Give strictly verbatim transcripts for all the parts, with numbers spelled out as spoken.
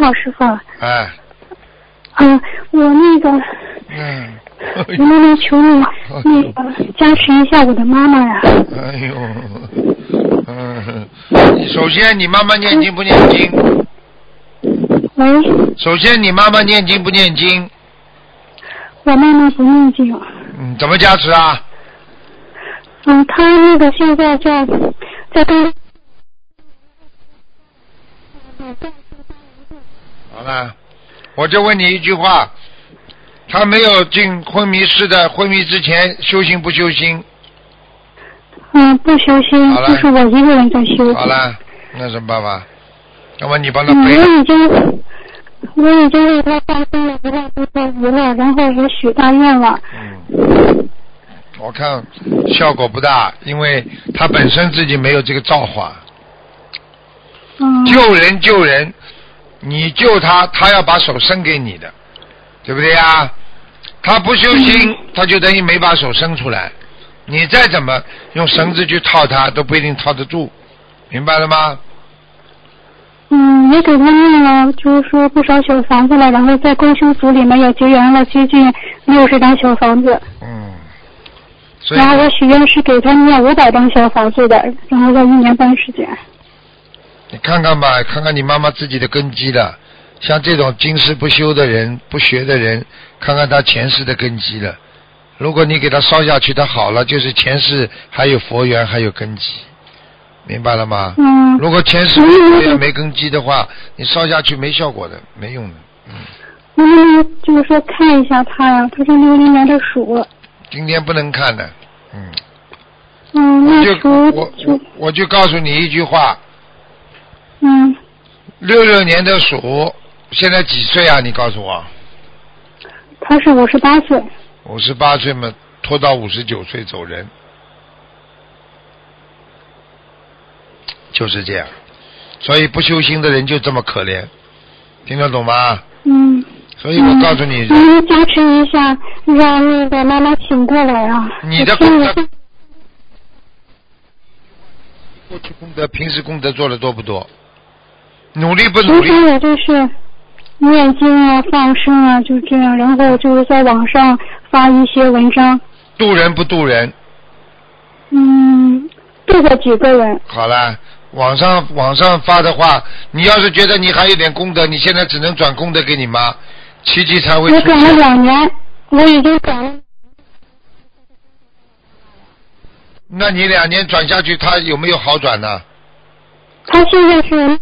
好，师傅。 哎。 嗯，我那个， 嗯。 我能不能求你那个加持一下我的妈妈呀？ 哎呦，嗯，首先你妈妈念经不念经？ 喂。 首先你妈妈念经不念经？ 我妈妈不念经。 嗯，怎么加持啊？ 嗯，她那个现在在在跟。 好了，我就问你一句话，他没有进昏迷室的，昏迷之前修行不修心？ 嗯，不修心，就是我一个人在修。 好了，那什么办法？要么你帮他嗯， 背。 我已经，我已经为他发生了一万多条鱼了，然后也许大愿了。 嗯。我看效果不大，因为他本身自己没有这个造化。 嗯。 救人救人，你救他，他要把手伸给你的，对不对呀？他不修心，嗯、他就等于没把手伸出来。你再怎么用绳子去套他，都不一定套得住，明白了吗？ 嗯，也给他念了，就是说不少小房子了，然后在共修组里面也结缘了接近六十张小房子。 嗯。 然后我许愿是给他念五百张小房子的，然后在一年半时间。 你看看吧，看看你妈妈自己的根基了。像这种今世不修的人、不学的人，看看他前世的根基了。如果你给他烧下去，他好了，就是前世还有佛缘，还有根基，明白了吗？ 嗯。 如果前世没佛缘、没根基的话，你烧下去没效果的，没用的。嗯。 能不能就是说看一下他呀？他是六零年的鼠。 今天不能看的，嗯。 嗯，那就我我我就告诉你一句话。 嗯。 六六年的鼠，现在几岁啊？你告诉我。 他是五十八岁。 五十八岁嘛，拖到五十九岁走人，就是这样。所以不修心的人就这么可怜，听得懂吗？ 嗯。 所以我告诉你， 能、嗯、加持一下，让那个妈妈醒过来啊！ 你的功德，过去功德，平时功德做的多不多？努力不努力？ 平时我就是念经啊、放生啊，就这样，然后就是在网上发一些文章。 渡人不渡人？ 嗯，渡过几个人。 好了，网上网上发的话，你要是觉得你还有点功德，你现在只能转功德给你妈。奇迹才会出现。 我转了两年，我已经转了。 那你两年转下去，他有没有好转呢？ 他现在是。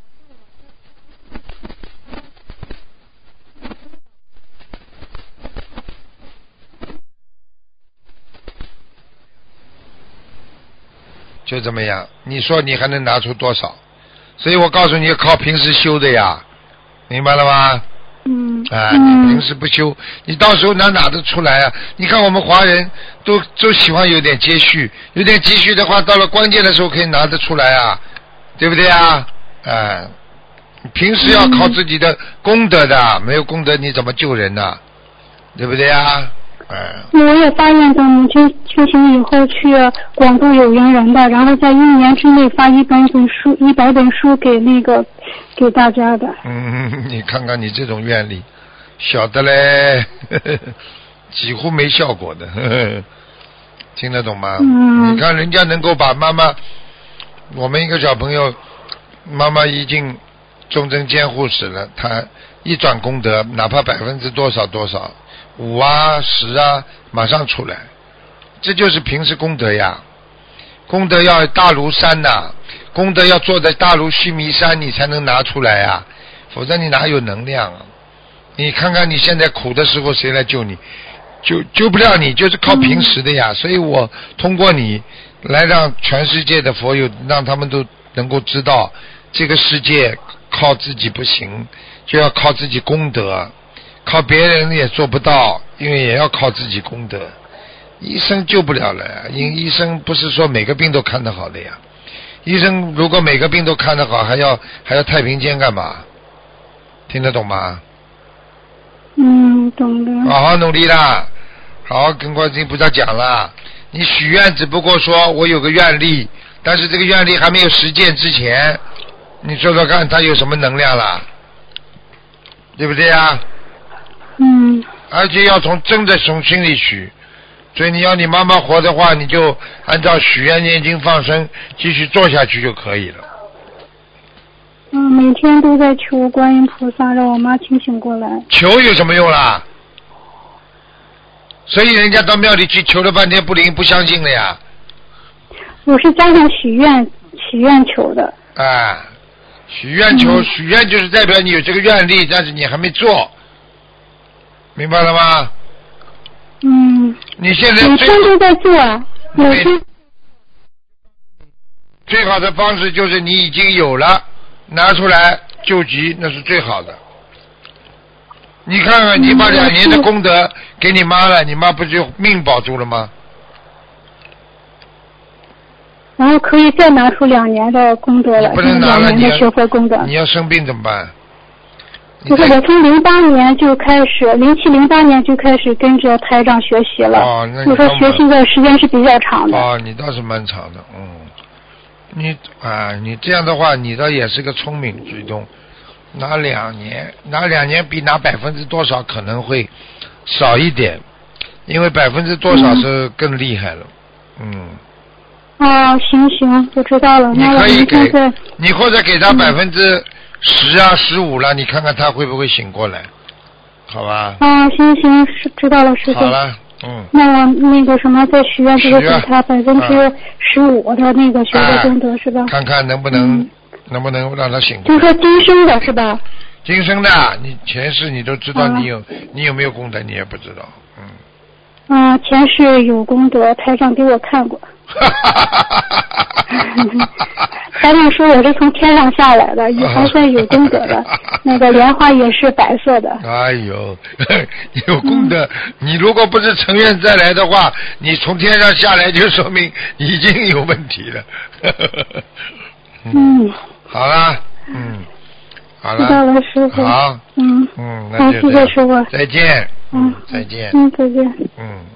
就这么样，你说你还能拿出多少？所以我告诉你，靠平时修的呀，明白了吗？ 嗯， 啊，你平时不修，你到时候哪拿得出来啊？你看我们华人都都喜欢有点积蓄，有点积蓄的话，到了关键的时候可以拿得出来啊，对不对啊？啊，平时要靠自己的功德的，没有功德你怎么救人呢？对不对啊？哎。 我也答应着母亲去行以后去广度有缘人的，然后在一年之内发一本本书、一百本书给那个给大家的。 嗯，你看看你这种愿力，小的嘞，呵呵几乎没效果的，呵呵听得懂吗？ 嗯。 你看人家能够把妈妈，我们一个小朋友，妈妈已经重症监护室了，他一转功德，哪怕百分之多少多少。五啊十啊马上出来，这就是平时功德呀。功德要大如山呐、啊，功德要坐在大如须弥山你才能拿出来呀、啊，否则你哪有能量啊？你看看你现在苦的时候谁来救你？救救不了你，就是靠平时的呀、嗯、所以我通过你来让全世界的佛友，让他们都能够知道这个世界靠自己不行，就要靠自己功德，靠别人也做不到，因为也要靠自己功德。医生救不了了，因医生不是说每个病都看得好的呀。医生如果每个病都看得好，还要还要太平间干嘛？听得懂吗？ 嗯，懂的。 好好努力啦，好好跟观世音菩萨讲啦。你许愿只不过说我有个愿力，但是这个愿力还没有实践之前，你说说看他有什么能量啦？ 对不对啊？ 嗯。 而且要从真的从心里许，所以你要你妈妈活的话，你就按照许愿念经放生继续做下去就可以了。 嗯，每天都在求观音菩萨让我妈清醒过来。 求有什么用啦？所以人家到庙里去求了半天不灵，不相信了呀。 我是加上许愿许愿求的。 哎，许愿求、 嗯、 许愿就是代表你有这个愿力，但是你还没做，明白了吗？ 嗯。 你现在每天都在做啊，每天。 最好的方式就是你已经有了，拿出来救急，那是最好的。你看看，你把两年的功德给你妈了，你妈不就命保住了吗？ 然后可以再拿出两年的功德了， 不能拿了， 两年的学佛功德。 你要生病怎么办？ 就是我从零八年就开始，零七零八年就开始跟着台长学习了。 哦，那就说学习的时间是比较长的。 哦，你倒是蛮长的，嗯。你啊，你这样的话，你倒也是个聪明举动。拿两年，拿两年比拿百分之多少可能会少一点，因为百分之多少是更厉害了。嗯。 啊，行行，我知道了。 你可以给， 那你或者给他百分之十啊、十五了，你看看他会不会醒过来，好吧？ 啊，行行，是知道了，师傅。 好了，嗯。 那我那个什么，在许愿就是给他百分之十五的那个学佛功德、啊、是吧？ 看看能不能、嗯、能不能让他醒过来。 就说今生的是吧？ 今生的，你前世你都知道你有、啊、你有没有功德，你也不知道，嗯。 啊，前世有功德，台长给我看过。台长说我是从天上下来的，也还算有功德的。那个莲花也是白色的。 哎呦，有功德、嗯！你如果不是成愿再来的话，你从天上下来就说明已经有问题了。 嗯， 好了，嗯，好了， 知道了，师傅。 好， 嗯嗯，那就谢谢师傅， 再见， 嗯， 再见， 嗯，再见， 嗯。